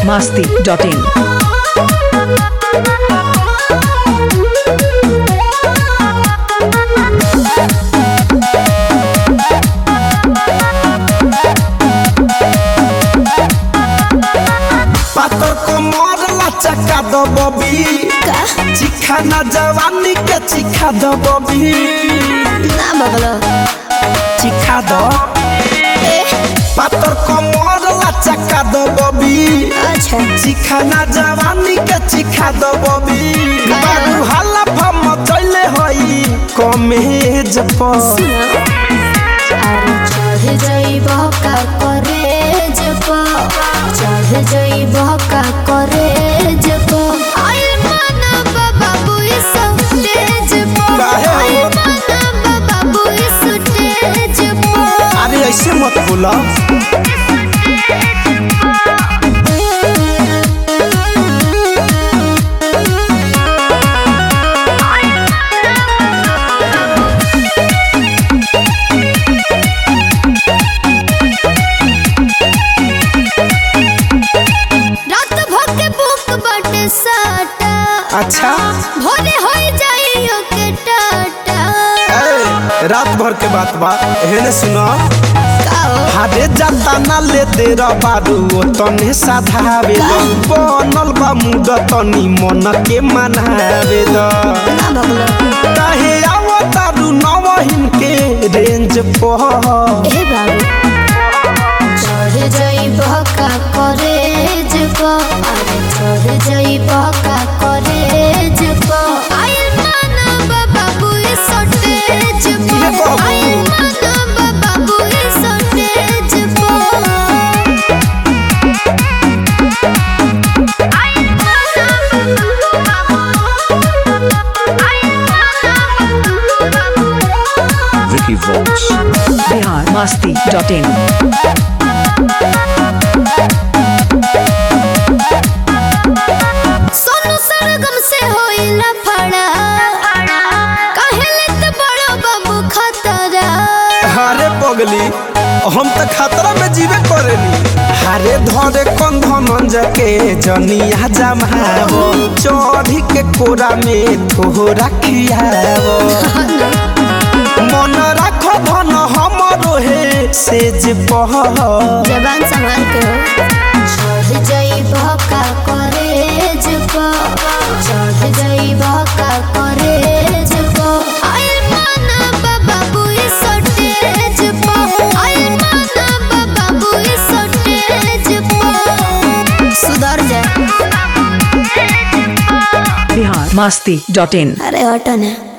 biharmasti.in पातर को मोरला चका दो बबी चिखा ना जवानी के चिखा दो बबी ना बगलो चिखा दो पातर को मोरला चका दो बबी अच्छा चिखा ना जवानी के चिखा दो बबी बाबू हाला फम चले होई कमेज पर अरे चढ़ जाइब का करेज पर चढ़ जाइब का करेज पर आई मानब बाबू इस स्टेज पर आई मानब बाबू इस स्टेज पर अरे ऐसे मत बोला अच्छा भोरे हो जाइयो के टाटा रात भर के बात बा हेने सुनो हारे जाता ना ले तेरा बारू तने साधावे दो बनल बा मुद तनी मन के मनावे दो ना भगलो काहे आवो तारू नवहिन के रेंज पर ए बाबू चढ़ जाइब का करेज पर अरे चढ़ जाइब का करेज पर आई मानब बाबू इस स्टेज पर आई मानब बाबू इस स्टेज पर आई मानब Vicky Vox biharmasti.in Sonu Sargam से होइला फड़ा काहेले त बड़ो बाबू खतरा हारे पगली हम त खतरा में जीवे करेनी हारे धरे कंधन जके जनिया जमावो चढ़ी के कोरा में थोड़ा खियावो मन राखो धन हमरो हे सेज पह जबान संभाल के हो चढ़ जाइब का करेज पर चढ़ जाइब का करेज पर आई मानब बाबू इस स्टेज पर आई मानब बाबू इस स्टेज पर सुधर जा biharmasti.in अरे हटो ना।